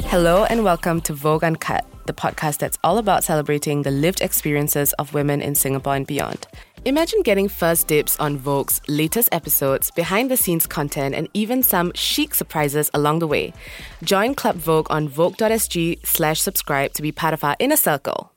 Hello and welcome to Vogue Uncut, the podcast that's all about celebrating the lived experiences of women in Singapore and beyond. Imagine getting first dibs on Vogue's latest episodes, behind-the-scenes content, and even some chic surprises along the way. Join Club Vogue on vogue.sg/subscribe to be part of our inner circle.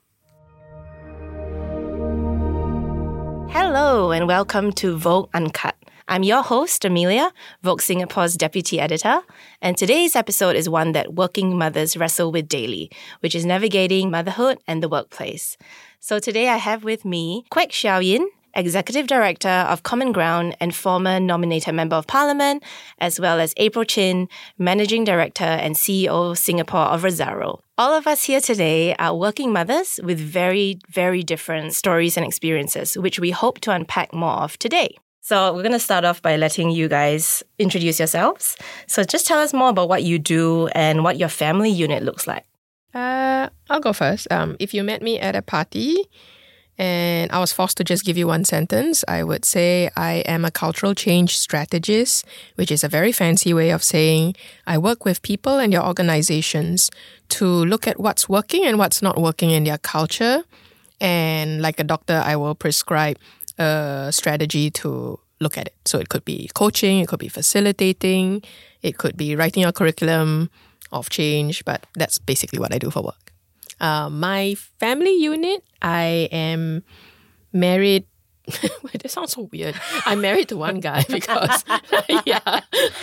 Hello and welcome to Vogue Uncut. I'm your host, Amelia, Vogue Singapore's deputy editor, and today's episode is one that working mothers wrestle with daily, which is navigating motherhood and the workplace. So today I have with me Kwek Xiao Yin, Executive Director of Common Ground and former nominated Member of Parliament, as well as April Chin, Managing Director and CEO Singapore of Rezaro. All of us here today are working mothers with very, very different stories and experiences, which we hope to unpack more of today. So we're going to start off by letting you guys introduce yourselves. So just tell us more about what you do and what your family unit looks like. I'll go first. If you met me at a party and I was forced to just give you one sentence, I would say I am a cultural change strategist, which is a very fancy way of saying I work with people and their organizations to look at what's working and what's not working in their culture. And like a doctor, I will prescribe a strategy to look at it. So it could be coaching, it could be facilitating, it could be writing a curriculum of change, but that's basically what I do for work. My family unit, I am married. Wait, that sounds so weird. I'm married to one guy because, yeah.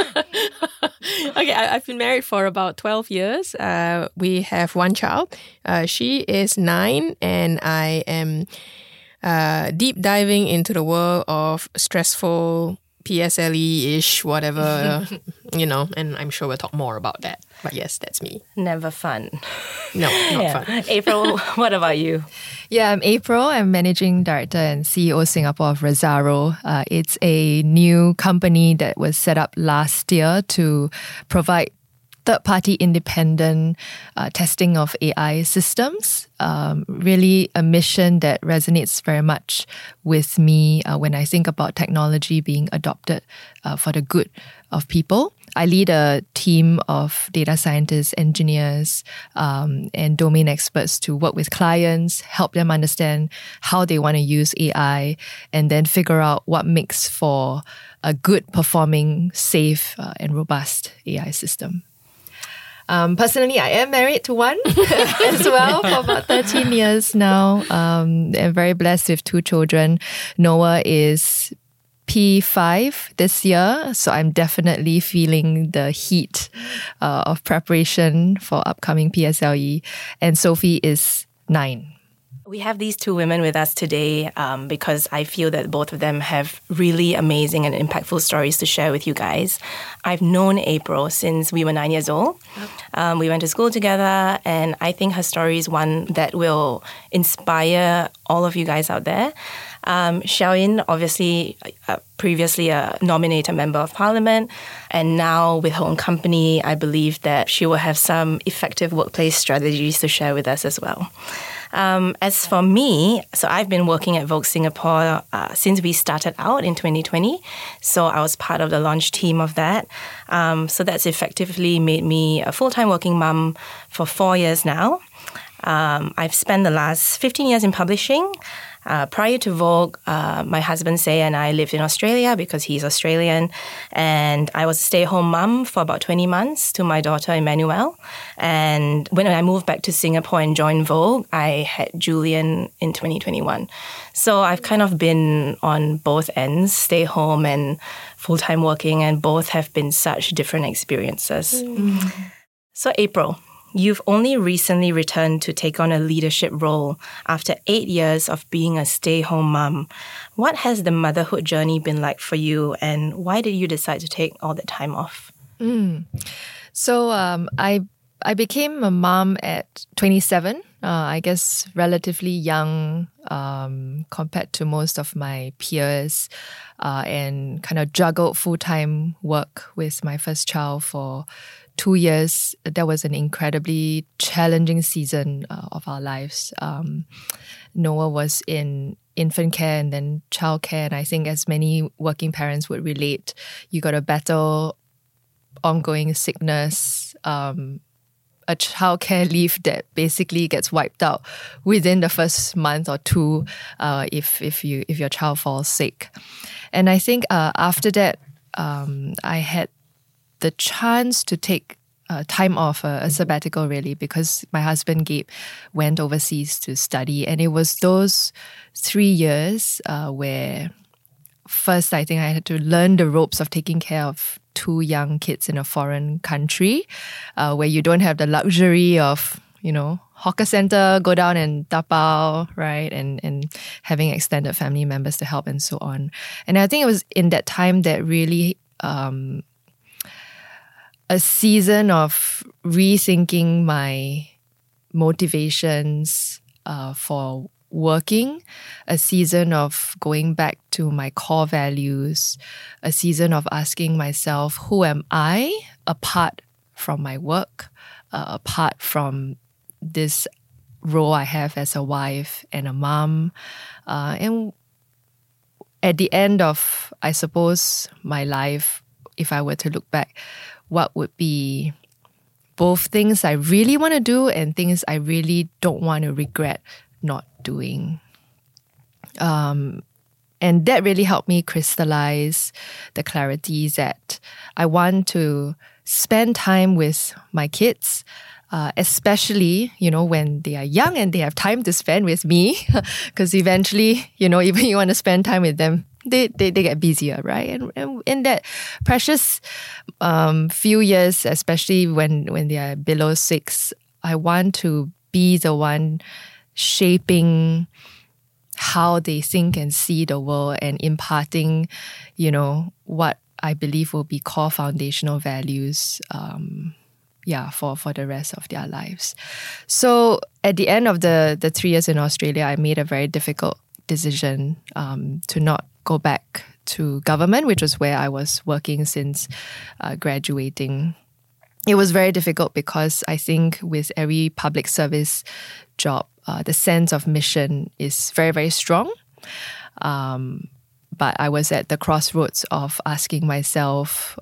Okay, I've been married for about 12 years. We have one child. She is 9 and I am deep diving into the world of stressful PSLE-ish, whatever, and I'm sure we'll talk more about that. But yes, that's me. Never fun. No, not fun. April, what about you? Yeah, I'm April. I'm Managing Director and CEO Singapore of Rezaro. It's a new company that was set up last year to provide third-party independent testing of AI systems. Really a mission that resonates very much with me when I think about technology being adopted for the good of people. I lead a team of data scientists, engineers, and domain experts to work with clients, help them understand how they want to use AI, and then figure out what makes for a good performing, safe, and robust AI system. Personally, I am married to one as well for about 13 years now. I'm very blessed with 2 children. Noah is P5 this year, so I'm definitely feeling the heat of preparation for upcoming PSLE. And Sophie is 9. We have these 2 women with us today because I feel that both of them have really amazing and impactful stories to share with you guys. I've known April since we were 9 years old. We went to school together, and I think her story is one that will inspire all of you guys out there. Xiao Yin, obviously, previously a nominated Member of Parliament, and now with her own company, I believe that she will have some effective workplace strategies to share with us as well. As for me, so I've been working at Vogue Singapore since we started out in 2020. So I was part of the launch team of that. So that's effectively made me a full-time working mum for 4 years now. I've spent the last 15 years in publishing. Prior to Vogue, my husband Say and I lived in Australia because he's Australian, and I was a stay-at-home mum for about 20 months to my daughter Emmanuel. And when I moved back to Singapore and joined Vogue, I had Julian in 2021. So I've kind of been on both ends, stay home and full-time working, and both have been such different experiences. So April, you've only recently returned to take on a leadership role after 8 years of being a stay-home mom. What has the motherhood journey been like for you, and why did you decide to take all that time off? So I became a mom at 27. I guess relatively young compared to most of my peers, and kind of juggled full-time work with my first child for 2 years. That was an incredibly challenging season of our lives. Noah was in infant care and then childcare, and I think as many working parents would relate, you got to battle ongoing sickness, a childcare leave that basically gets wiped out within the first month or two if your child falls sick. And I think after that, I had the chance to take time off, a sabbatical really, because my husband Gabe went overseas to study, and it was those 3 years where first I think I had to learn the ropes of taking care of 2 young kids in a foreign country, where you don't have the luxury of, hawker center, go down and tapao, right? And having extended family members to help and so on. And I think it was in that time that really a season of rethinking my motivations for working, a season of going back to my core values, a season of asking myself, who am I apart from my work, apart from this role I have as a wife and a mom. And at the end of, I suppose, my life, if I were to look back, what would be both things I really want to do and things I really don't want to regret not doing. And that really helped me crystallize the clarity that I want to spend time with my kids, especially, when they are young and they have time to spend with me, because eventually, even you want to spend time with them, they get busier, right? And in that precious few years, especially when they are below 6, I want to be the one shaping how they think and see the world and imparting, what I believe will be core foundational values, for the rest of their lives. So at the end of the 3 years in Australia, I made a very difficult decision to not go back to government, which was where I was working since graduating. It was very difficult because I think with every public service job, the sense of mission is very, very strong. But I was at the crossroads of asking myself,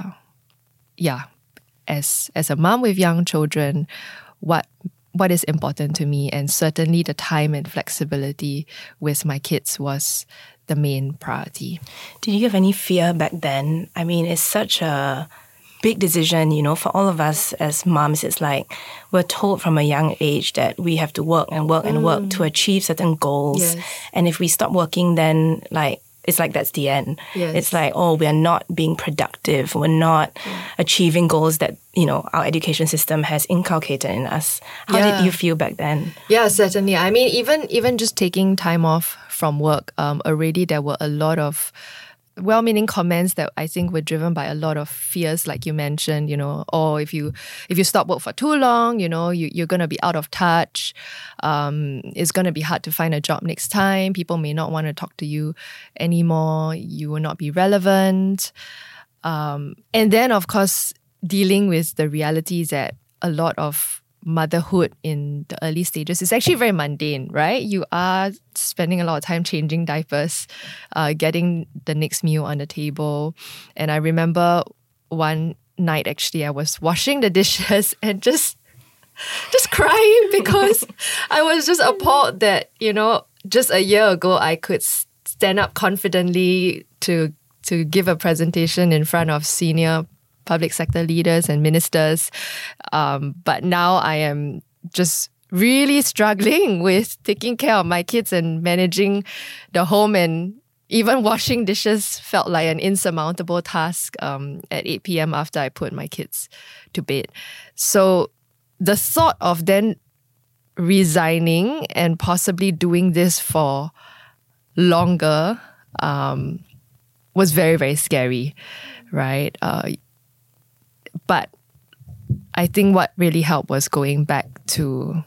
as a mom with young children, what is important to me? And certainly the time and flexibility with my kids was the main priority. Did you have any fear back then? I mean, it's such a big decision, for all of us as moms. It's like we're told from a young age that we have to work and work and work to achieve certain goals. Yes. And if we stop working, then it's like that's the end. Yes. It's like, we're not being productive. We're not achieving goals that, our education system has inculcated in us. How did you feel back then? Yeah, certainly. I mean, even just taking time off from work, already there were a lot of well-meaning comments that I think were driven by a lot of fears, like you mentioned, if you stop work for too long, you're going to be out of touch. It's going to be hard to find a job next time. People may not want to talk to you anymore. You will not be relevant. And then, of course, dealing with the reality that a lot of motherhood in the early stages is actually very mundane, right? You are spending a lot of time changing diapers, getting the next meal on the table. And I remember one night, actually, I was washing the dishes and just crying because I was just appalled that, just a year ago, I could stand up confidently to give a presentation in front of senior public sector leaders and ministers. But now I am just really struggling with taking care of my kids and managing the home, and even washing dishes felt like an insurmountable task at 8 p.m. after I put my kids to bed. So the thought of then resigning and possibly doing this for longer was very, very scary, right? But I think what really helped was going back to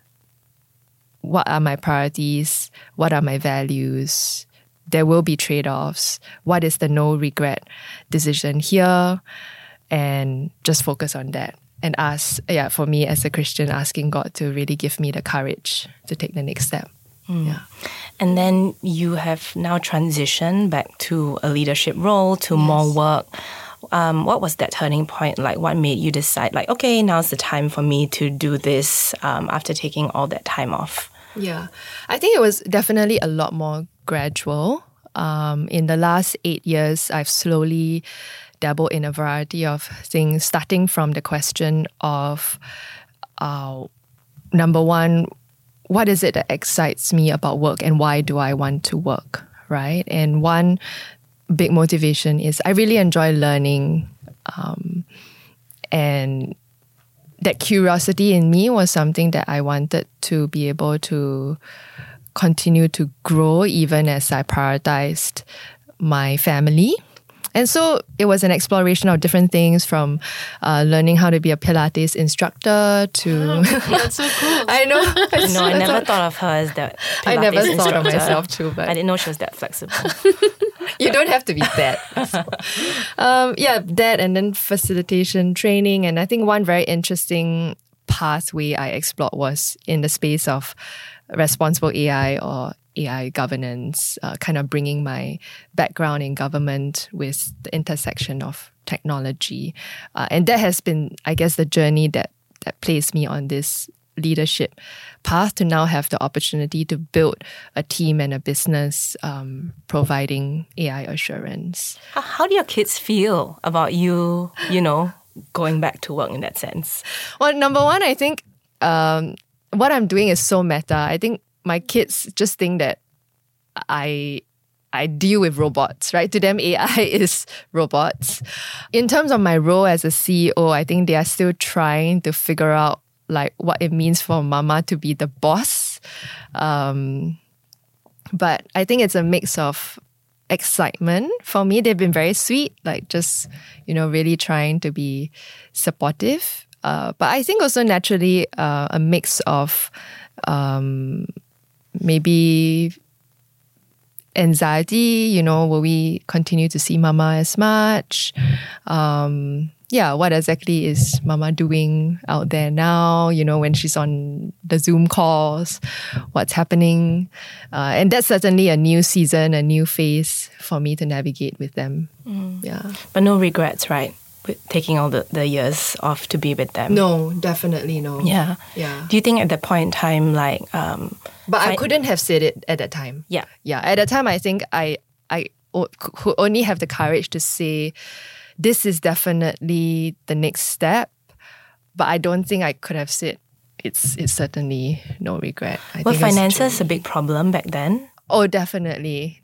what are my priorities, what are my values. There will be trade-offs. What is the no regret decision here? And just focus on that. And for me as a Christian, asking God to really give me the courage to take the next step. Yeah. And then you have now transitioned back to a leadership role, to more work. What was that turning point? Like, what made you decide, like, okay, now's the time for me to do this after taking all that time off? Yeah, I think it was definitely a lot more gradual. In the last 8 years, I've slowly dabbled in a variety of things, starting from the question of, number one, what is it that excites me about work and why do I want to work, right? And one big motivation is I really enjoy learning, and that curiosity in me was something that I wanted to be able to continue to grow even as I prioritized my family. And so it was an exploration of different things, from learning how to be a Pilates instructor to... That's so cool. I know. No, I never thought of her as that Pilates I never thought of instructor. myself too, but I didn't know she was that flexible. you don't have to be that. That and then facilitation training. And I think one very interesting pathway I explored was in the space of responsible AI or AI governance, kind of bringing my background in government with the intersection of technology. And that has been, I guess, the journey that placed me on this leadership path to now have the opportunity to build a team and a business providing AI assurance. How do your kids feel about you, going back to work in that sense? Well, number one, I think what I'm doing is so meta. I think my kids just think that I deal with robots, right? To them, AI is robots. In terms of my role as a CEO, I think they are still trying to figure out like what it means for mama to be the boss. But I think it's a mix of excitement. For me, they've been very sweet, like just, really trying to be supportive. But I think also naturally a mix of maybe anxiety, will we continue to see mama as much? What exactly is mama doing out there now, when she's on the Zoom calls, what's happening? And that's certainly a new season, a new phase for me to navigate with them. Yeah. But no regrets, right? With taking all the years off to be with them. No, definitely no. Yeah. Do you think at that point in time, like... but I couldn't have said it at that time. Yeah. At that time, I think I could only have the courage to say, this is definitely the next step. But I don't think I could have said, it's certainly no regret. Were finances a big problem back then? Oh, definitely.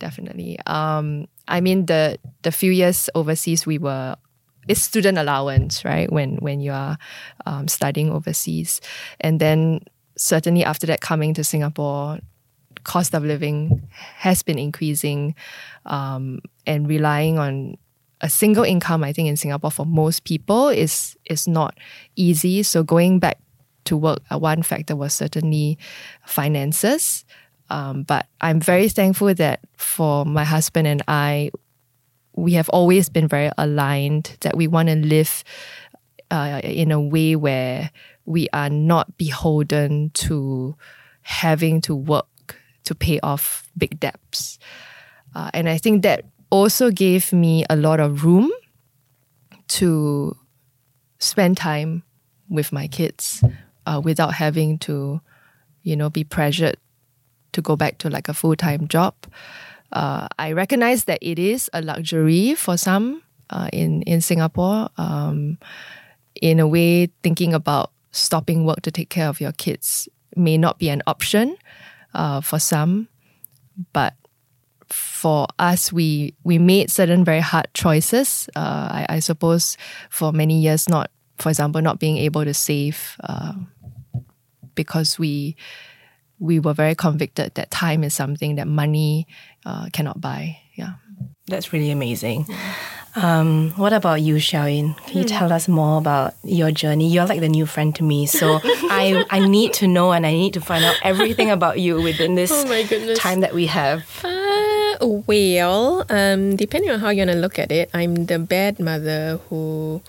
I mean, the few years overseas, it's student allowance, right? When you are studying overseas. And then certainly after that, coming to Singapore, cost of living has been increasing, and relying on a single income, I think in Singapore for most people is not easy. So going back to work, one factor was certainly finances. But I'm very thankful that for my husband and I, we have always been very aligned that we want to live in a way where we are not beholden to having to work to pay off big debts. And I think that also gave me a lot of room to spend time with my kids without having to, be pressured to go back to like a full-time job. I recognize that it is a luxury for some in Singapore. In a way, thinking about stopping work to take care of your kids may not be an option for some. But for us, we made certain very hard choices. I suppose for many years, for example, not being able to save because we were very convicted that time is something that money cannot buy. Yeah. That's really amazing. What about you, Xiaoyin? Can you tell us more about your journey? You're like the new friend to me, so I need to know and I need to find out everything about you within this time that we have. Well, depending on how you're gonna look at it, I'm the bad mother who.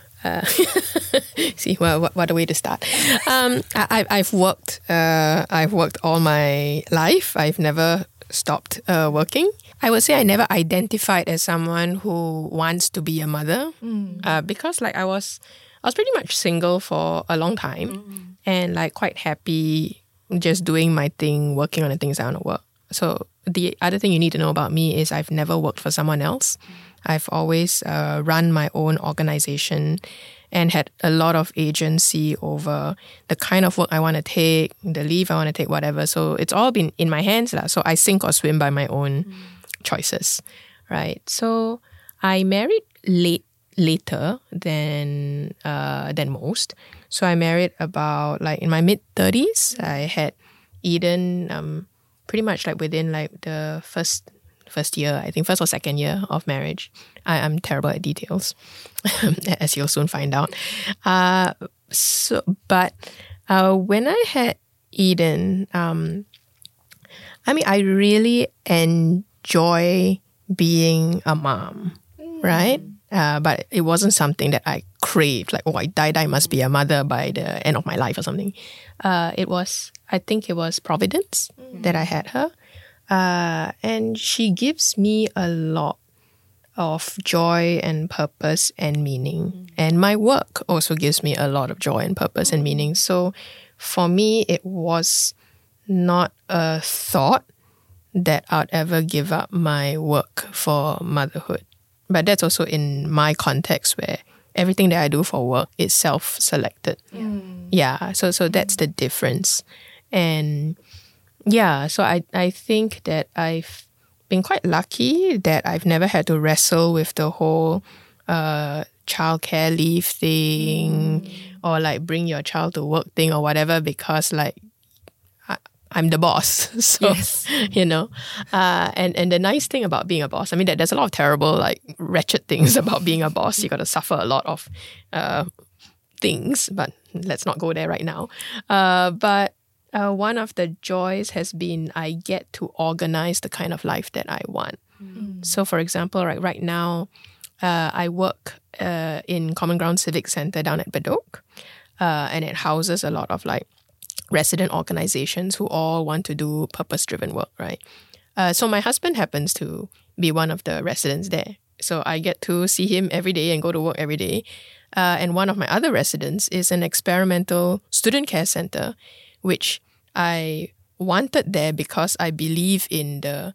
See, what a way to start. I've worked all my life. I've never stopped working. I would say I never identified as someone who wants to be a mother because like I was pretty much single for a long time and like quite happy just doing my thing, working on the things I want to work. So the other thing you need to know about me is I've never worked for someone else. I've always run my own organization and had a lot of agency over the kind of work I want to take, the leave I want to take, whatever. So it's all been in my hands. So I sink or swim by my own choices, right? So I married later than most. So I married about like in my mid-30s. I had Eden pretty much like within like the first year, I think first or second year of marriage. I'm terrible at details, as you'll soon find out. But when I had Eden, I really enjoy being a mom, right? But it wasn't something that I craved, like, oh, I died, I must be a mother by the end of my life or something. I think it was Providence that I had her. And she gives me a lot of joy and purpose and meaning. And my work also gives me a lot of joy and purpose and meaning. So for me, it was not a thought that I'd ever give up my work for motherhood. But that's also in my context where everything that I do for work is self-selected. Yeah, so that's the difference. And yeah, so I think that I've been quite lucky that I've never had to wrestle with the whole childcare leave thing or like bring your child to work thing or whatever because like I'm the boss. So, you know, and the nice thing about being a boss, I mean, there's a lot of terrible, like wretched things about being a boss. You got to suffer a lot of things, but let's not go there right now. But one of the joys has been I get to organize the kind of life that I want. So for example, right now, I work in Common Ground Civic Centre down at Bedok, and it houses a lot of like resident organizations who all want to do purpose-driven work, right? So my husband happens to be one of the residents there. So I get to see him every day and go to work every day. And one of my other residents is an experimental student care center, which I wanted there because I believe in the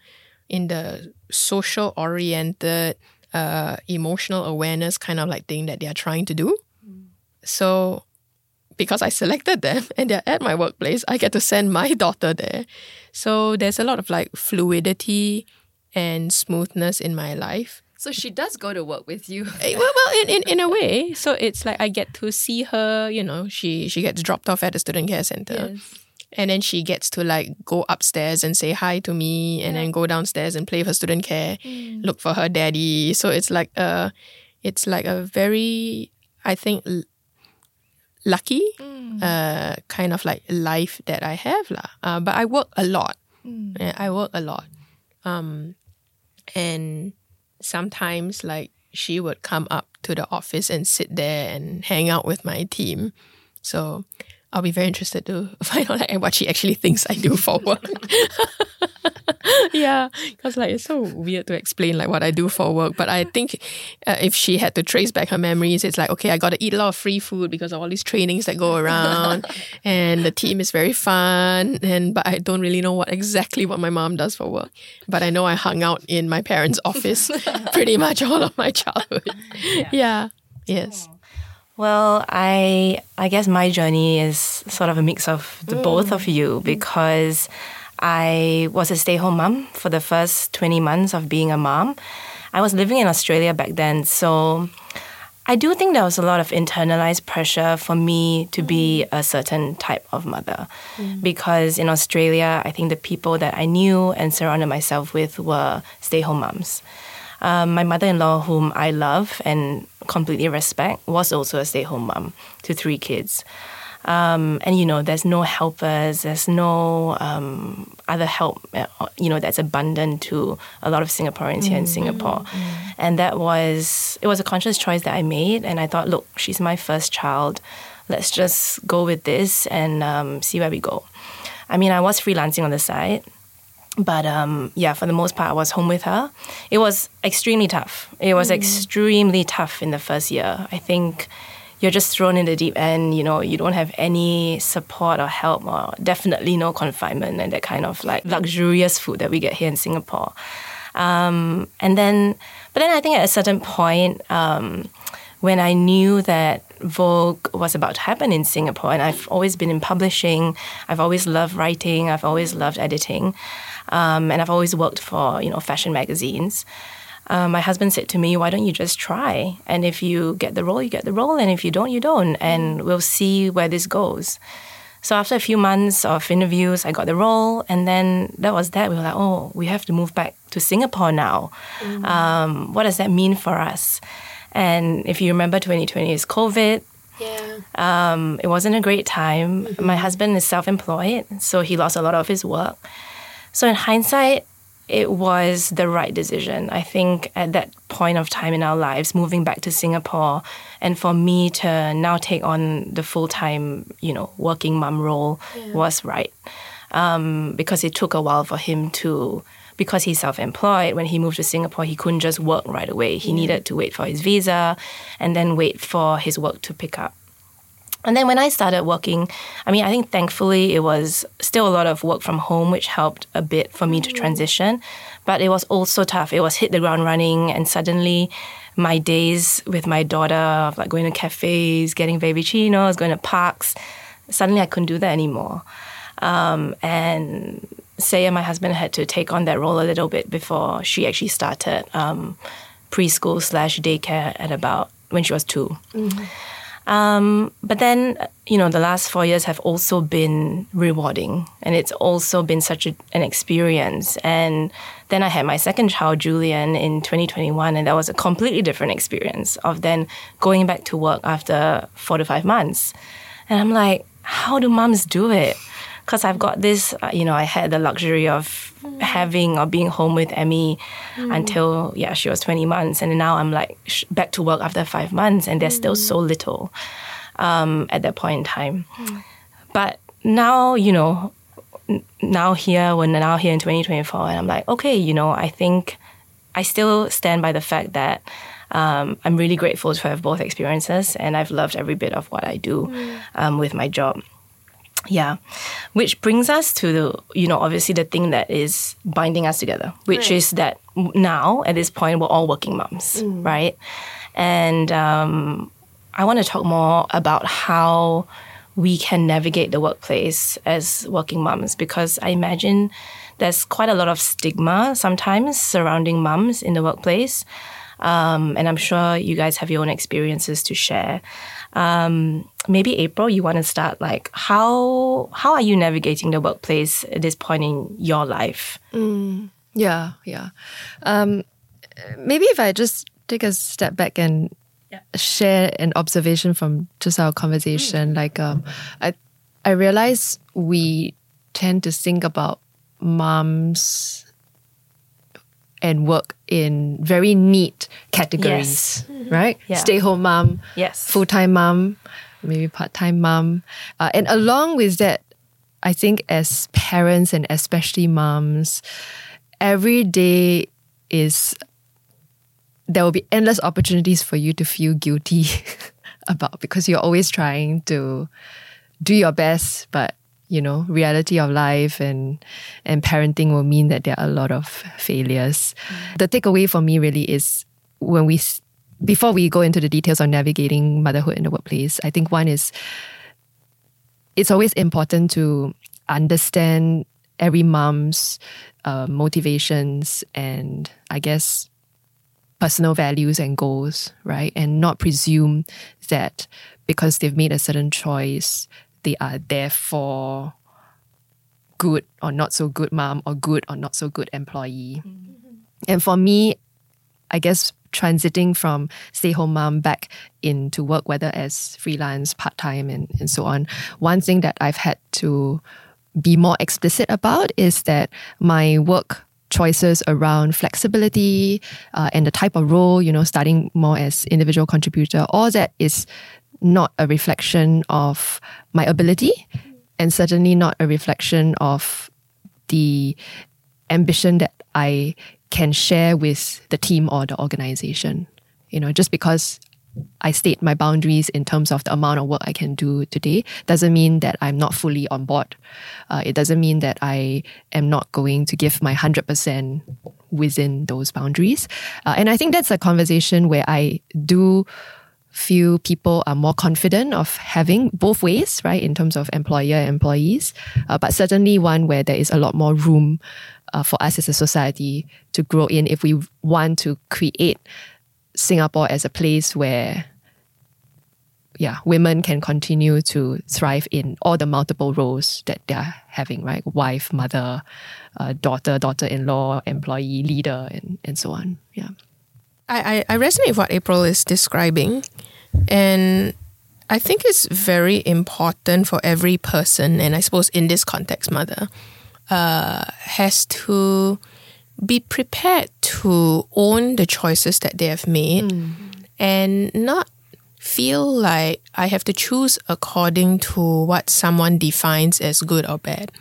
social-oriented, emotional awareness kind of like thing that they are trying to do. So because I selected them and they're at my workplace, I get to send my daughter there. So there's a lot of like fluidity and smoothness in my life. So she does go to work with you. Well, in a way. So it's like I get to see her, you know, she gets dropped off at the student care center. Yes. And then she gets to like go upstairs and say hi to me and then go downstairs and play with her student care, look for her daddy. So it's like a very, I think, lucky kind of like life that I have lah. But I work a lot. I work a lot. And sometimes like she would come up to the office and sit there and hang out with my team. So I'll be very interested to find out like what she actually thinks I do for work. Yeah, because like it's so weird to explain like what I do for work. But I think if she had to trace back her memories, it's like, okay, I got to eat a lot of free food because of all these trainings that go around, and the team is very fun. But I don't really know exactly what my mom does for work. But I know I hung out in my parents' office pretty much all of my childhood. Yeah. Yes. Well, I guess my journey is sort of a mix of the both of you because I was a stay-home mom for the first 20 months of being a mom. I was living in Australia back then, so I do think there was a lot of internalized pressure for me to be a certain type of mother because in Australia, I think the people that I knew and surrounded myself with were stay-home moms. My mother-in-law, whom I love and completely respect, was also a stay-home mom to 3 kids. And, you know, there's no helpers, there's no other help, you know, that's abundant to a lot of Singaporeans here in Singapore. And it was a conscious choice that I made. And I thought, look, she's my first child. Let's just go with this and see where we go. I mean, I was freelancing on the side. But yeah, for the most part, I was home with her. It was extremely tough. It was extremely tough in the first year. I think you're just thrown in the deep end. You know, you don't have any support or help, or definitely no confinement and that kind of like luxurious food that we get here in Singapore. But then I think at a certain point, when I knew that Vogue was about to happen in Singapore, and I've always been in publishing, I've always loved writing, I've always loved editing, and I've always worked for, fashion magazines. My husband said to me, why don't you just try? And if you get the role, you get the role. And if you don't, you don't. And we'll see where this goes. So after a few months of interviews, I got the role. And then that was that. We were like, oh, we have to move back to Singapore now. What does that mean for us? And if you remember, 2020 is COVID. Yeah. It wasn't a great time. My husband is self-employed, so he lost a lot of his work. So in hindsight, it was the right decision. I think at that point of time in our lives, moving back to Singapore, and for me to now take on the full-time, working mum role was right. Because it took a while for him to, because he's self-employed, when he moved to Singapore, he couldn't just work right away. He needed to wait for his visa and then wait for his work to pick up. And then when I started working, I think thankfully it was still a lot of work from home, which helped a bit for me to transition. But it was also tough. It was hit the ground running, and suddenly my days with my daughter of like going to cafes, getting baby chinos, going to parks, suddenly I couldn't do that anymore. And Saya, my husband, had to take on that role a little bit before she actually started preschool/daycare at about when she was 2. But then, the last 4 years have also been rewarding, and it's also been such an experience. And then I had my second child, Julian, in 2021, and that was a completely different experience of then going back to work after 4 to 5 months. And I'm like, how do moms do it? Because I've got this, I had the luxury of having or being home with Emmy until, she was 20 months. And now I'm like back to work after 5 months, and there's still so little at that point in time. But now, now here in 2024, and I'm like, okay, I think I still stand by the fact that I'm really grateful to have both experiences, and I've loved every bit of what I do with my job. Yeah, which brings us to obviously the thing that is binding us together, which is that now at this point we're all working moms, right? And I want to talk more about how we can navigate the workplace as working moms, because I imagine there's quite a lot of stigma sometimes surrounding moms in the workplace. And I'm sure you guys have your own experiences to share. Maybe April, you want to start, like, how are you navigating the workplace at this point in your life? Yeah. Maybe if I just take a step back and share an observation from just our conversation, I realize we tend to think about moms and work in very neat categories, right? Yeah. Stay-home mom, full-time mom, maybe part-time mom. And along with that, I think as parents and especially moms, every day there will be endless opportunities for you to feel guilty about, because you're always trying to do your best, but reality of life and parenting will mean that there are a lot of failures. The takeaway for me really is before we go into the details on navigating motherhood in the workplace, I think one is it's always important to understand every mom's motivations and, I guess, personal values and goals, right? And not presume that because they've made a certain choice, they are therefore good or not so good mom or good or not so good employee. And for me, I guess transiting from stay-home mom back into work, whether as freelance, part-time and so on, one thing that I've had to be more explicit about is that my work choices around flexibility and the type of role, starting more as individual contributor, all that is not a reflection of my ability, and certainly not a reflection of the ambition that I can share with the team or the organization. Just because I state my boundaries in terms of the amount of work I can do today doesn't mean that I'm not fully on board. It doesn't mean that I am not going to give my 100% within those boundaries. And I think that's a conversation where I do feel people are more confident of having both ways, right, in terms of employer and employees, but certainly one where there is a lot more room for us as a society to grow in if we want to create Singapore as a place where women can continue to thrive in all the multiple roles that they're having, right? Wife, mother, daughter, daughter-in-law, employee, leader, and so on. Yeah. I resonate with what April is describing, and I think it's very important for every person, and I suppose in this context, mother, has to be prepared to own the choices that they have made and not feel like I have to choose according to what someone defines as good or bad.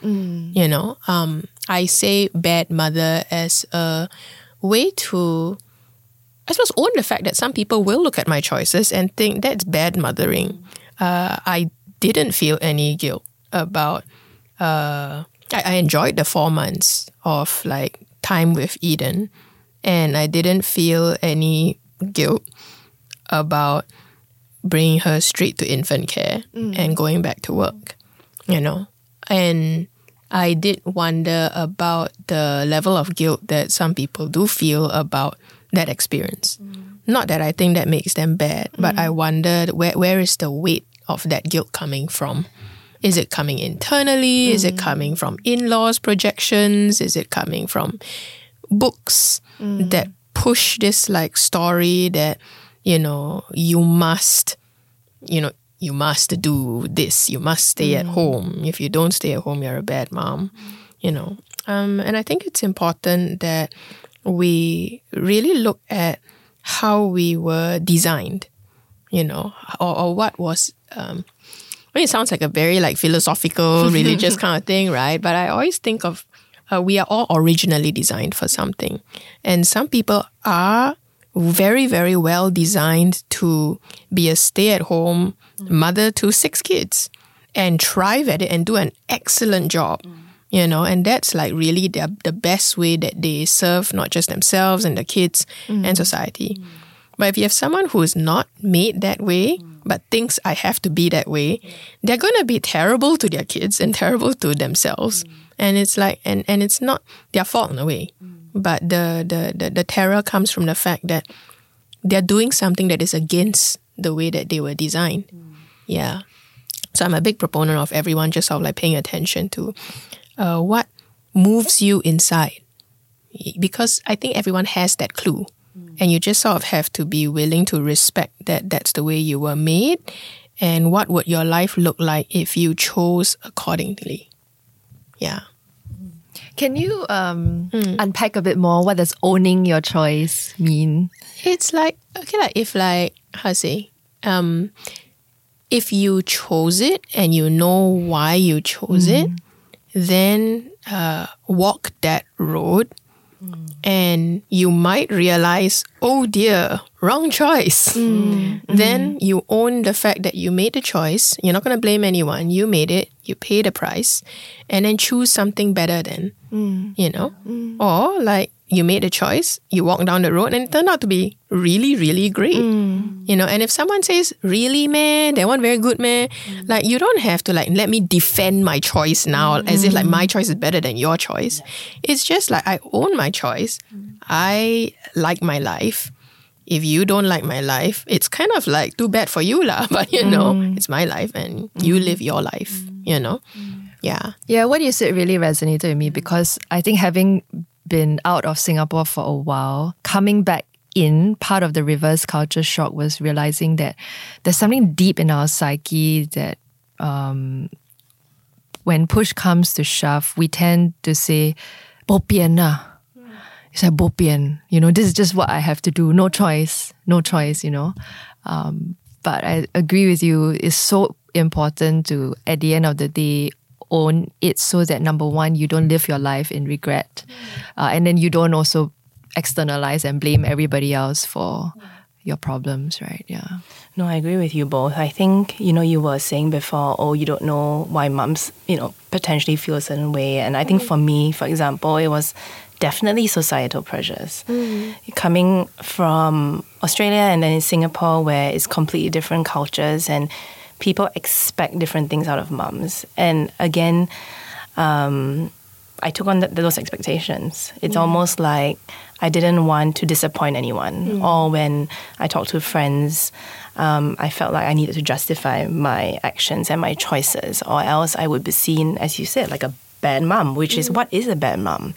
I say bad mother as a way to, I suppose, own the fact that some people will look at my choices and think that's bad mothering. I didn't feel any guilt about, I enjoyed the 4 months of time with Eden, and I didn't feel any guilt about bringing her straight to infant care and going back to work, and I did wonder about the level of guilt that some people do feel about that experience. Not that I think that makes them bad, but I wondered where is the weight of that guilt coming from? Is it coming internally? Is it coming from in-laws' projections? Is it coming from books that push this story that, you must do this. You must stay at home. If you don't stay at home, you're a bad mom, And I think it's important that we really look at how we were designed, or what was... it sounds like a very philosophical, religious kind of thing, right? But I always think of we are all originally designed for something. And some people are very, very well designed to be a stay-at-home mother to 6 kids and thrive at it and do an excellent job, and that's really the best way that they serve not just themselves and the kids and society. But if you have someone who is not made that way, but thinks I have to be that way, they're going to be terrible to their kids and terrible to themselves. And it's and it's not their fault in a way. But the terror comes from the fact that they're doing something that is against the way that they were designed. Yeah. So I'm a big proponent of everyone just sort of paying attention to what moves you inside. Because I think everyone has that clue. And you just sort of have to be willing to respect that that's the way you were made, and what would your life look like if you chose accordingly. Yeah. Can you unpack a bit more? What does owning your choice mean? It's if you chose it and you know why you chose it, then walk that road. And you might realize, oh dear, wrong choice. Then you own the fact that you made the choice. You're not going to blame anyone. You made it. You pay the price. And then choose something better then, Or you made a choice, you walk down the road and it turned out to be really, really great. And if someone says, really, man, that one very good, man, you don't have to let me defend my choice now as if my choice is better than your choice. It's just I own my choice. I like my life. If you don't like my life, it's kind of too bad for you lah. But it's my life and you live your life, Yeah. Yeah, what you said really resonated with me, because I think having been out of Singapore for a while, coming back in, part of the reverse culture shock was realizing that there's something deep in our psyche that when push comes to shove, we tend to say, bo pian na. It's bo pian. This is just what I have to do. No choice. But I agree with you. It's so important to, at the end of the day, own it so that number one, you don't live your life in regret. And then you don't also externalize and blame everybody else for your problems, right? Yeah. No, I agree with you both. I think, you were saying before, you don't know why mums, potentially feel a certain way. And I think for me, for example, it was definitely societal pressures. Coming from Australia and then in Singapore, where it's completely different cultures and people expect different things out of mums. And again, I took on those expectations. It's almost like I didn't want to disappoint anyone. Or when I talked to friends, I felt like I needed to justify my actions and my choices, or else I would be seen, as you said, like a bad mom, which is what is a bad mom,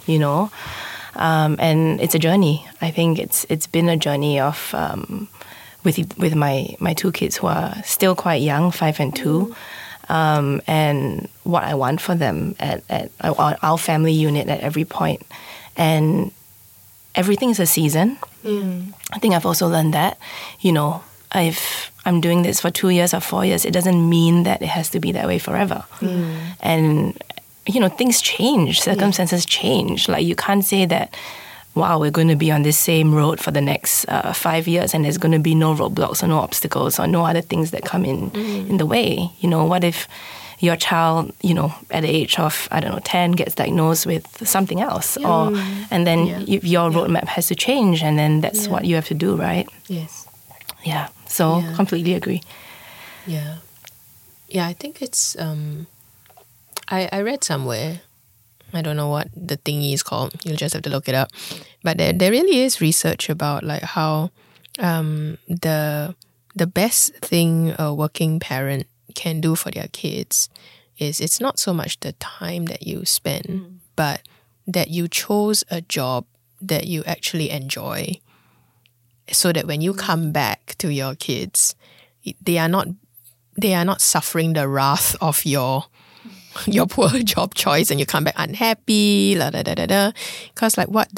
and it's a journey. I think it's been a journey of with my two kids who are still quite young, 5 and 2, and what I want for them at our family unit at every point. And everything is a season. I think I've also learned that, I'm doing this for 2 years or 4 years. It doesn't mean that it has to be that way forever. And things change, circumstances change. Like, you can't say that, wow, we're going to be on this same road for the next 5 years and there's going to be no roadblocks or no obstacles or no other things that come in the way. What if your child, at the age of, 10, gets diagnosed with something else? And then your roadmap has to change, and then that's what you have to do, right? Yes. Yeah. So completely agree. Yeah. Yeah, I think it's... I read somewhere, I don't know what the thingy is called, you'll just have to look it up, but there really is research about like how the best thing a working parent can do for their kids is it's not so much the time that you spend, but that you chose a job that you actually enjoy, so that when you come back to your kids, they are not suffering the wrath of your poor job choice and you come back unhappy, because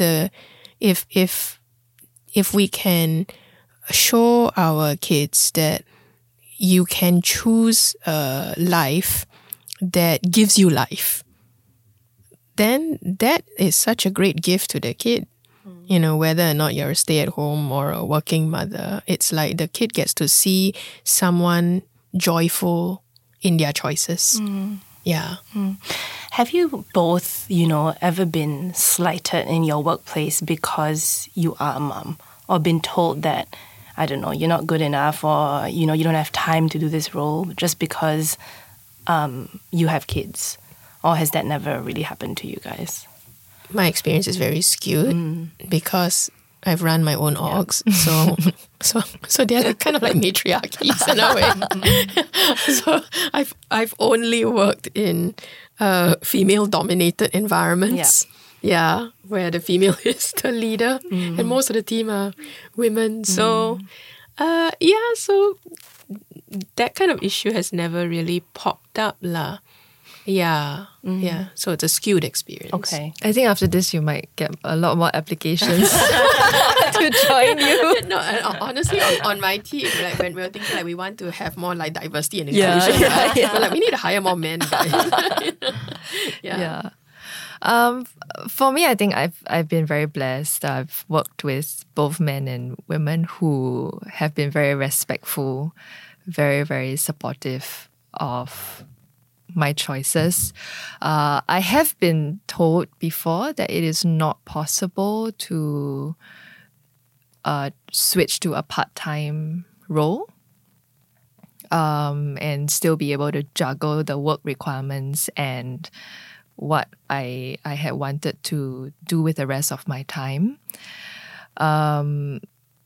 if we can show our kids that you can choose a life that gives you life, then that is such a great gift to the kid. Whether or not you're a stay-at-home or a working mother, it's like the kid gets to see someone joyful in their choices. Yeah. Have you both, ever been slighted in your workplace because you are a mom, or been told that, I don't know, you're not good enough, or, you don't have time to do this role just because you have kids? Or has that never really happened to you guys? My experience is very skewed because I've run my own orgs, so they're kind of like matriarchies in a way. So I've only worked in female-dominated environments. Yeah, where the female is the leader, and most of the team are women. So, so that kind of issue has never really popped up, lah. Yeah, so it's a skewed experience. Okay. I think after this, you might get a lot more applications to join you. No, honestly, on my team, like when we were thinking like we want to have more like diversity and inclusion, right? But like we need to hire more men, guys. Yeah. For me, I think I've been very blessed. I've worked with both men and women who have been very respectful, very, very supportive of my choices. I have been told before that it is not possible to switch to a part-time role and still be able to juggle the work requirements and what I had wanted to do with the rest of my time. I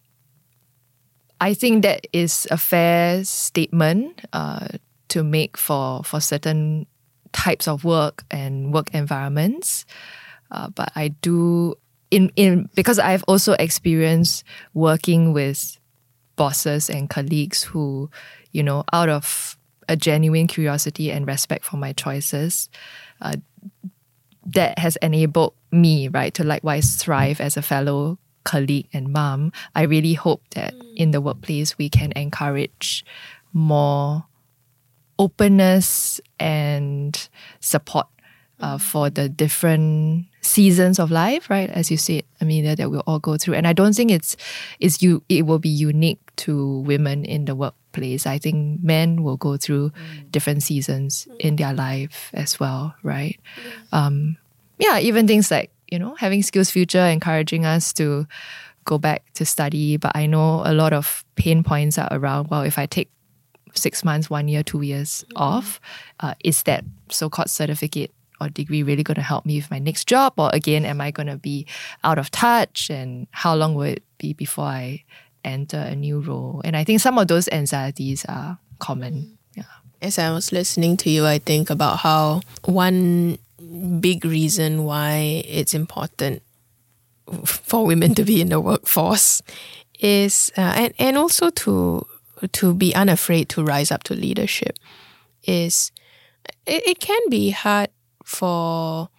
think that is a fair statement to make for certain types of work and work environments. But I do, because I've also experienced working with bosses and colleagues who, out of a genuine curiosity and respect for my choices, that has enabled me, right, to likewise thrive as a fellow colleague and mom. I really hope that in the workplace we can encourage more openness and support for the different seasons of life, right? As you said, Amelia, that we'll all go through. And I don't think it will be unique to women in the workplace. I think men will go through different seasons in their life as well, right? Even things like, having Skills Future encouraging us to go back to study. But I know a lot of pain points are around, well, if I take 6 months, 1 year, 2 years off, is that so-called certificate or degree really going to help me with my next job? Or again, am I going to be out of touch? And how long will it be before I enter a new role? And I think some of those anxieties are common. Yeah. As I was listening to you, I think about how one big reason why it's important for women to be in the workforce is, and also to be unafraid to rise up to leadership, is it can be hard for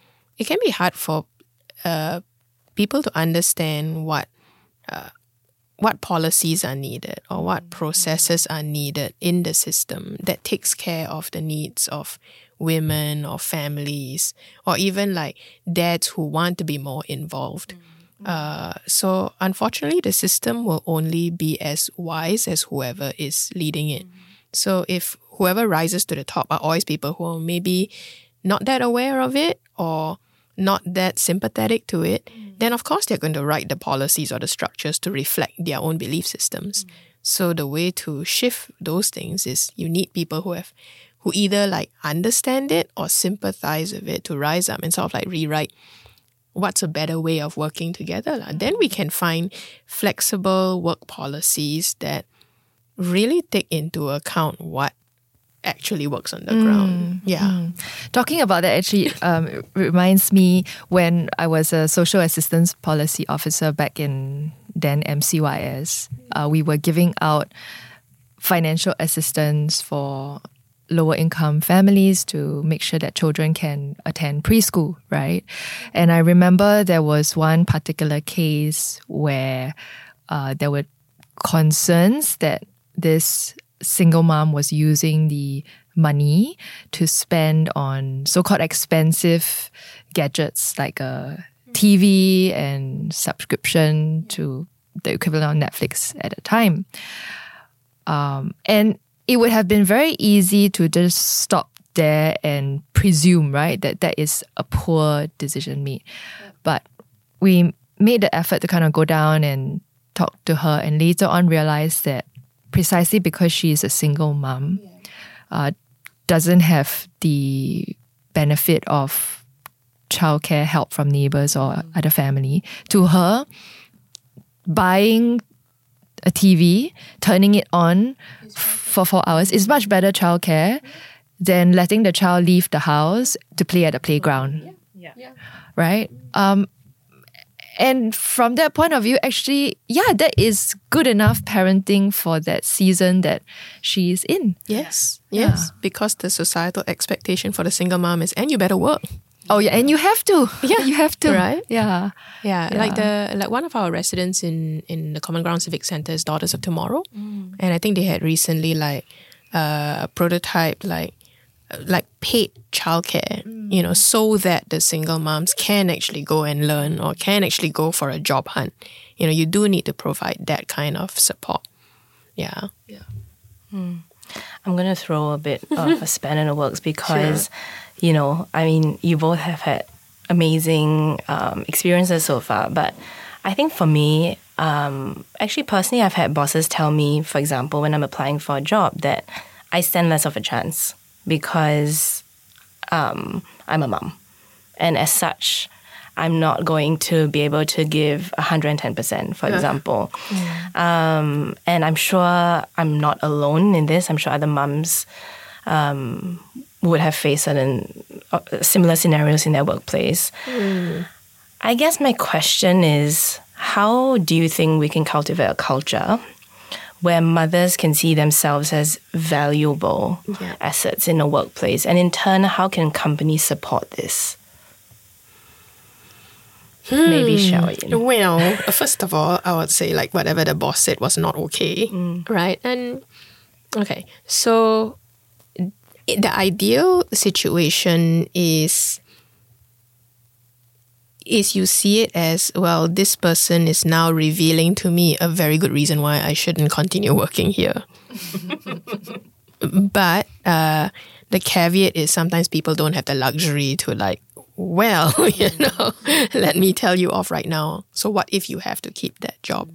people to understand what policies are needed or what processes are needed in the system that takes care of the needs of women or families, or even like dads who want to be more involved. So unfortunately, the system will only be as wise as whoever is leading it. So if whoever rises to the top are always people who are maybe not that aware of it or not that sympathetic to it, then of course they're going to write the policies or the structures to reflect their own belief systems. So the way to shift those things is you need people who either like understand it or sympathize with it to rise up and sort of like rewrite what's a better way of working together. Then we can find flexible work policies that really take into account what actually works on the ground. Talking about that actually reminds me when I was a social assistance policy officer back in then MCYS, we were giving out financial assistance for lower income families to make sure that children can attend preschool, right? And I remember there was one particular case where there were concerns that this single mom was using the money to spend on so-called expensive gadgets like a TV and subscription to the equivalent of Netflix at the time. And it would have been very easy to just stop there and presume, right, that is a poor decision made. But we made the effort to kind of go down and talk to her, and later on realized that precisely because she is a single mom, doesn't have the benefit of childcare help from neighbors or other family. To her, buying a TV, turning it on for 4 hours is much better childcare than letting the child leave the house to play at the playground. Right? And from that point of view, actually, that is good enough parenting for that season that she is in. Yes, because the societal expectation for the single mom is, and you better work. Oh yeah, and you have to. Yeah, you have to. Right? Yeah. Like one of our residents in the Common Ground Civic Centre is Daughters of Tomorrow, and I think they had recently prototype like paid childcare, so that the single moms can actually go and learn or can actually go for a job hunt. You do need to provide that kind of support. Yeah. I'm going to throw a bit of a span in the works because, you both have had amazing experiences so far. But I think for me, actually personally, I've had bosses tell me, for example, when I'm applying for a job that I stand less of a chance because I'm a mom. And as such, I'm not going to be able to give 110%, for example. And I'm sure I'm not alone in this. I'm sure other mums would have faced certain similar scenarios in their workplace. I guess my question is, how do you think we can cultivate a culture where mothers can see themselves as valuable assets in the workplace? And in turn, how can companies support this? Maybe Xiaoyin. Well, first of all, I would say whatever the boss said was not okay, right? And okay, so the ideal situation is you see it as, well, this person is now revealing to me a very good reason why I shouldn't continue working here. But the caveat is sometimes people don't have the luxury to like, well, let me tell you off right now. So what if you have to keep that job?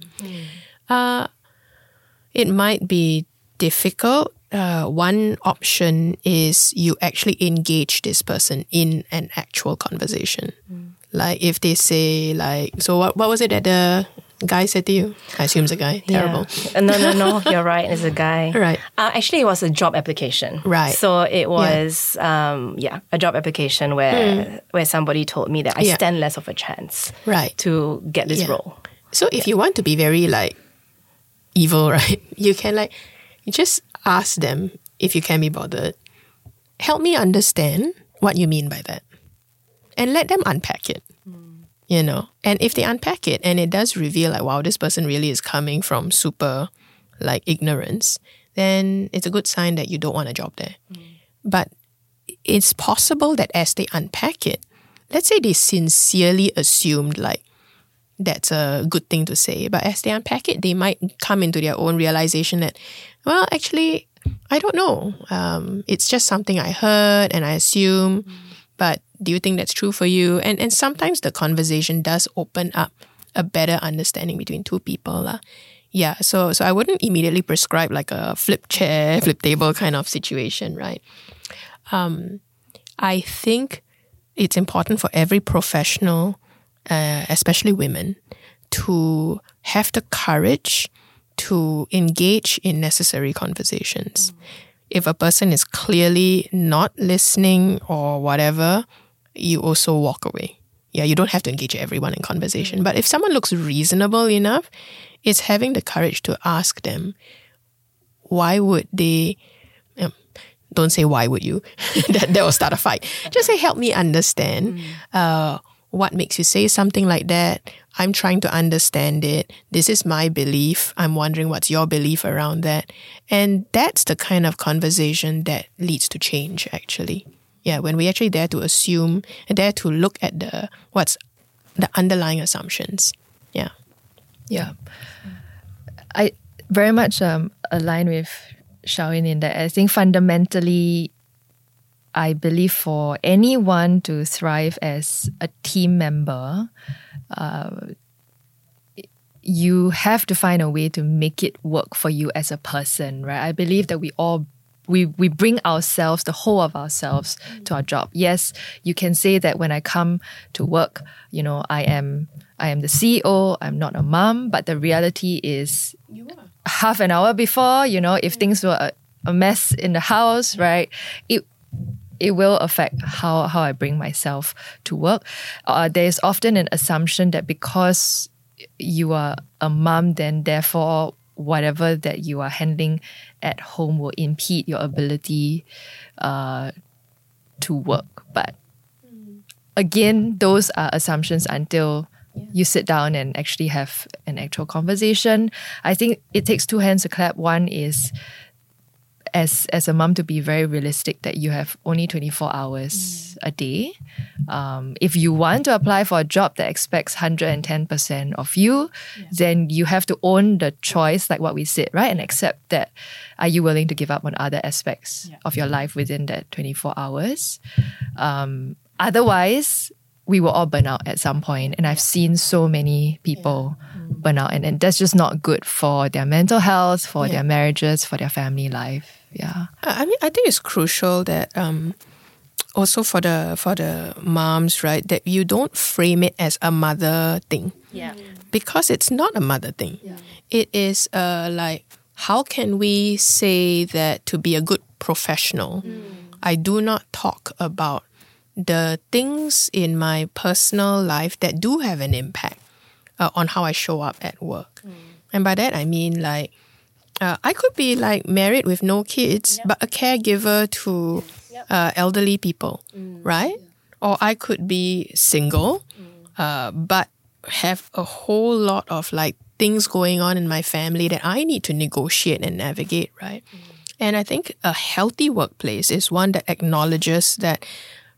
It might be difficult. One option is you actually engage this person in an actual conversation. Like if they say like, so what was it that the guy said to you? I assume it's a guy. Terrible. Yeah. No, you're right. It's a guy. Right. Actually, it was a job application. Right. So it was, a job application where somebody told me that I stand less of a chance to get this role. So if you want to be very like evil, right, you can like, you just ask them if you can be bothered. Help me understand what you mean by that. And let them unpack it. And if they unpack it and it does reveal like, wow, this person really is coming from super like ignorance, then it's a good sign that you don't want a job there. But it's possible that as they unpack it, let's say they sincerely assumed like that's a good thing to say, but as they unpack it, they might come into their own realization that, well, actually, I don't know. It's just something I heard and I assume, but do you think that's true for you? And sometimes the conversation does open up a better understanding between two people. Yeah, so I wouldn't immediately prescribe like a flip chair, flip table kind of situation, right? I think it's important for every professional, especially women, to have the courage to engage in necessary conversations. If a person is clearly not listening or whatever, you also walk away. Yeah, you don't have to engage everyone in conversation. But if someone looks reasonable enough, it's having the courage to ask them, why would they... don't say, why would you? that will start a fight. Just say, help me understand. What makes you say something like that? I'm trying to understand it. This is my belief. I'm wondering what's your belief around that. And that's the kind of conversation that leads to change, actually. Yeah, when we actually dare to assume, dare to look at what's the underlying assumptions. Yeah. Yeah. I very much align with Xiaoyin in that I think fundamentally, I believe for anyone to thrive as a team member, you have to find a way to make it work for you as a person, right? I believe that we bring ourselves, the whole of ourselves, to our job. Yes, you can say that when I come to work, I am the CEO, I'm not a mom, but the reality is half an hour before, if things were a mess in the house, right, it will affect how I bring myself to work. There's often an assumption that because you are a mom, then therefore whatever that you are handling at home will impede your ability to work. But again, those are assumptions until you sit down and actually have an actual conversation. I think it takes two hands to clap. One is as a mom to be very realistic that you have only 24 hours a day. If you want to apply for a job that expects 110% of you, then you have to own the choice, like what we said, right? And accept that, are you willing to give up on other aspects of your life within that 24 hours? Otherwise, we will all burn out at some point. And I've seen so many people burn out. And that's just not good for their mental health, for their marriages, for their family life. Yeah. I think it's crucial that also for the moms, right, that you don't frame it as a mother thing. Yeah. Because it's not a mother thing. Yeah. It is like, how can we say that to be a good professional, I do not talk about the things in my personal life that do have an impact on how I show up at work. And by that, I mean like, I could be like married with no kids, but a caregiver to elderly people, right? Or I could be single, but have a whole lot of like things going on in my family that I need to negotiate and navigate, right? And I think a healthy workplace is one that acknowledges that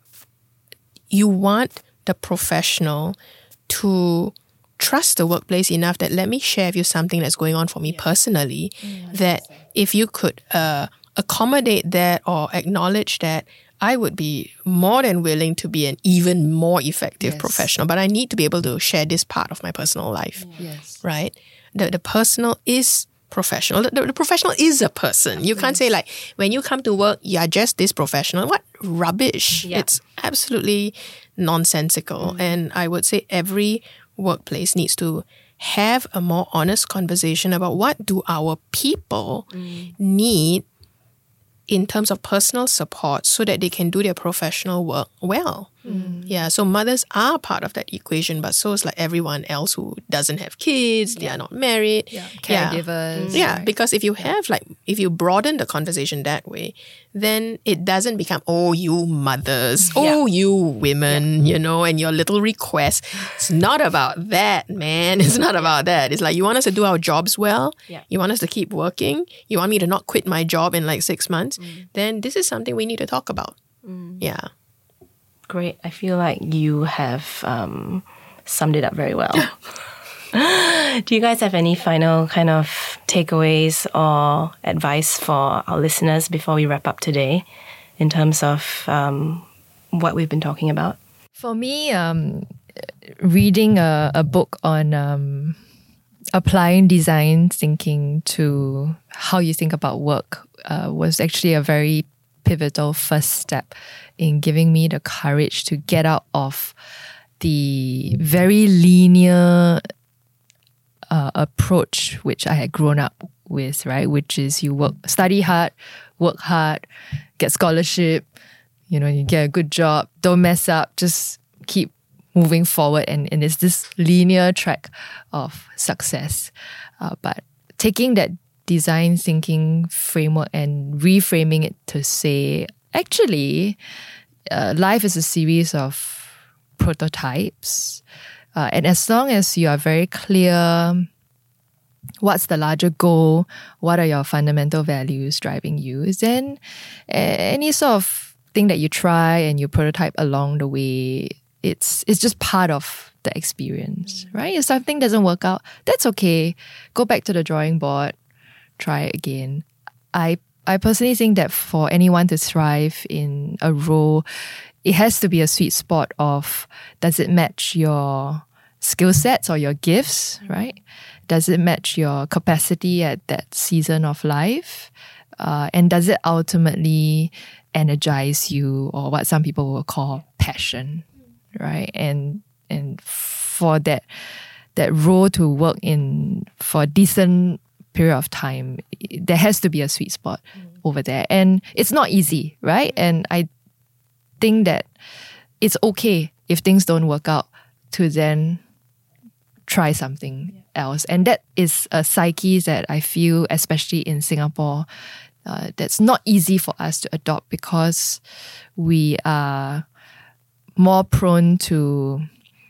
you want the professional to trust the workplace enough that let me share with you something that's going on for me personally, that if you could accommodate that or acknowledge that, I would be more than willing to be an even more effective professional, but I need to be able to share this part of my personal life, right? The personal is professional. The professional is a person. You can't say like, when you come to work, you are just this professional. What rubbish. It's absolutely nonsensical. And I would say every workplace needs to have a more honest conversation about what do our people need in terms of personal support so that they can do their professional work well. Yeah, so mothers are part of that equation, but so is like everyone else who doesn't have kids, they are not married. Caregivers. Yeah, because if you have if you broaden the conversation that way, then it doesn't become, oh, you mothers, oh, you women, you know, and your little request. It's not about that, man. It's not about that. It's like, you want us to do our jobs well? You want us to keep working? You want me to not quit my job in like 6 months? Then this is something we need to talk about. Yeah. Great. I feel like you have summed it up very well. Do you guys have any final kind of takeaways or advice for our listeners before we wrap up today in terms of what we've been talking about? For me, reading a book on applying design thinking to how you think about work was actually a very pivotal first step in giving me the courage to get out of the very linear approach which I had grown up with, right? Which is you study hard, work hard, get scholarship, you know, you get a good job, don't mess up, just keep moving forward, and it's this linear track of success. But taking that design thinking framework and reframing it to say, actually, life is a series of prototypes. And as long as you are very clear what's the larger goal, what are your fundamental values driving you, then any sort of thing that you try and you prototype along the way, it's just part of the experience, right? If something doesn't work out, that's okay. Go back to the drawing board, try it again. I personally think that for anyone to thrive in a role, it has to be a sweet spot of, does it match your skill sets or your gifts, right? Does it match your capacity at that season of life? And does it ultimately energize you, or what some people will call passion, right? And for that role to work in for a decent period of time, there has to be a sweet spot over there. And it's not easy, right? And I think that it's okay if things don't work out to then try something else. And that is a psyche that I feel, especially in Singapore, that's not easy for us to adopt, because we are more prone to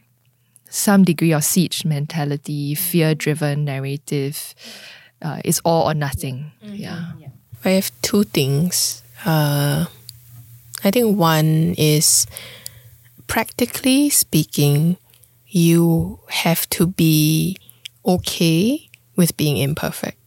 some degree of siege mentality, fear-driven narrative. It's all or nothing. Yeah. I have two things. I think one is, practically speaking, you have to be okay with being imperfect.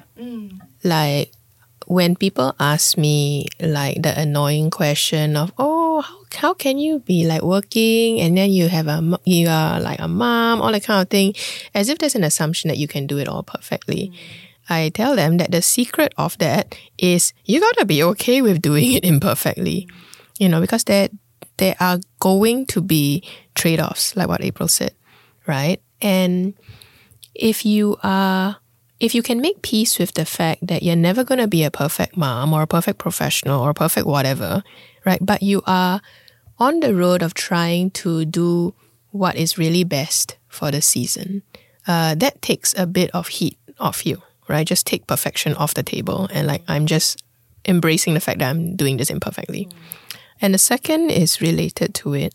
Like, when people ask me like the annoying question of, oh, how can you be like working and then you are like a mom, all that kind of thing, as if there's an assumption that you can do it all perfectly. I tell them that the secret of that is you gotta be okay with doing it imperfectly, you know, because there are going to be trade-offs, like what April said, right? And if you can make peace with the fact that you're never going to be a perfect mom or a perfect professional or a perfect whatever, right? But you are on the road of trying to do what is really best for the season, that takes a bit of heat off you, right? Just take perfection off the table and like, I'm just embracing the fact that I'm doing this imperfectly. And the second is related to it.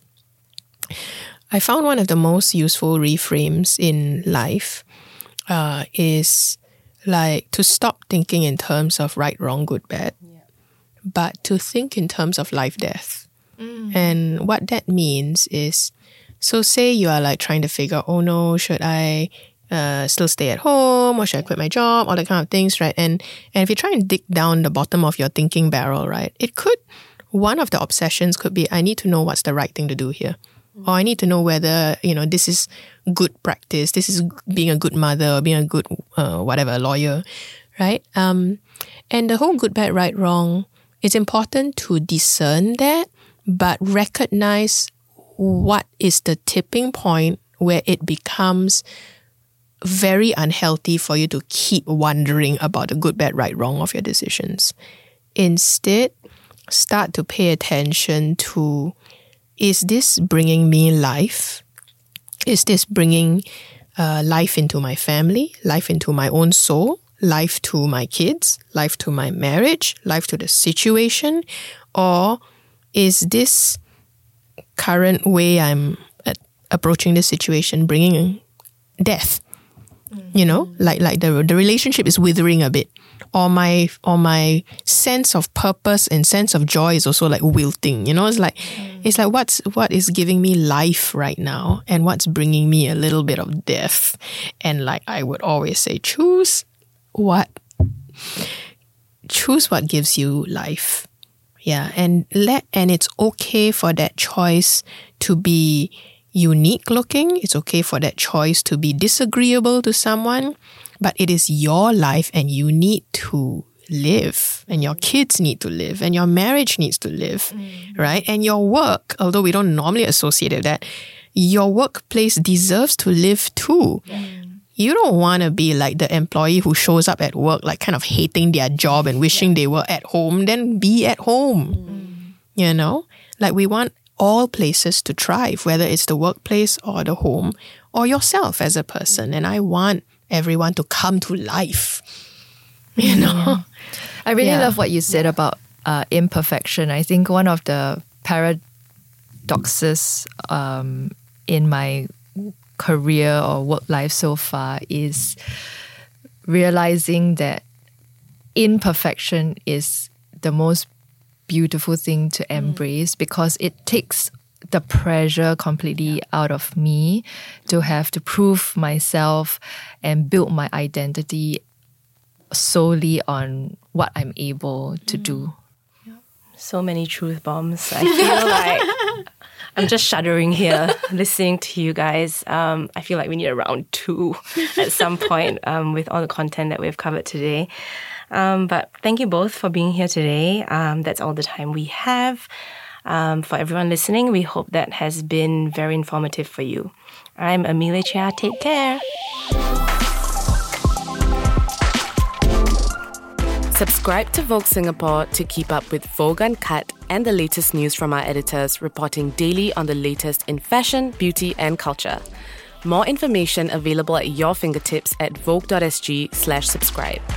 I found one of the most useful reframes in life is Like to stop thinking in terms of right, wrong, good, bad, but to think in terms of life, death. And what that means is, so say you are like trying to figure, oh no, should I still stay at home or should I quit my job, all that kind of things, right? And if you try and dig down the bottom of your thinking barrel, right, one of the obsessions could be, I need to know what's the right thing to do here. Or I need to know whether, this is good practice, this is being a good mother or being a good, lawyer, right? And the whole good, bad, right, wrong, it's important to discern that, but recognize what is the tipping point where it becomes very unhealthy for you to keep wondering about the good, bad, right, wrong of your decisions. Instead, start to pay attention to, is this bringing me life? Is this bringing life into my family, life into my own soul, life to my kids, life to my marriage, life to the situation? Or is this current way I'm approaching this situation bringing death? Like the relationship is withering a bit. Or my sense of purpose and sense of joy is also like wilting. It's like what is giving me life right now and what's bringing me a little bit of death. And like I would always say, choose what gives you life. Yeah, and it's okay for that choice to be unique looking. It's okay for that choice to be disagreeable to someone. But it is your life and you need to live and your kids need to live and your marriage needs to live, right? And your work, although we don't normally associate with that, your workplace deserves to live too. You don't want to be like the employee who shows up at work like kind of hating their job and wishing they were at home. Then be at home, Like we want all places to thrive, whether it's the workplace or the home or yourself as a person. And I want everyone to come to life, I really love what you said about imperfection. I think one of the paradoxes in my career or work life so far is realizing that imperfection is the most beautiful thing to embrace because it takes the pressure completely out of me to have to prove myself and build my identity solely on what I'm able to do. So many truth bombs. I feel like I'm just shuddering here listening to you guys. I feel like we need a round 2 at some point with all the content that we've covered today. But thank you both for being here today. That's all the time we have. For everyone listening, we hope that has been very informative for you. I'm Amelia Chia. Take care. Subscribe to Vogue Singapore to keep up with Vogue Uncut and the latest news from our editors reporting daily on the latest in fashion, beauty and culture. More information available at your fingertips at vogue.sg/subscribe.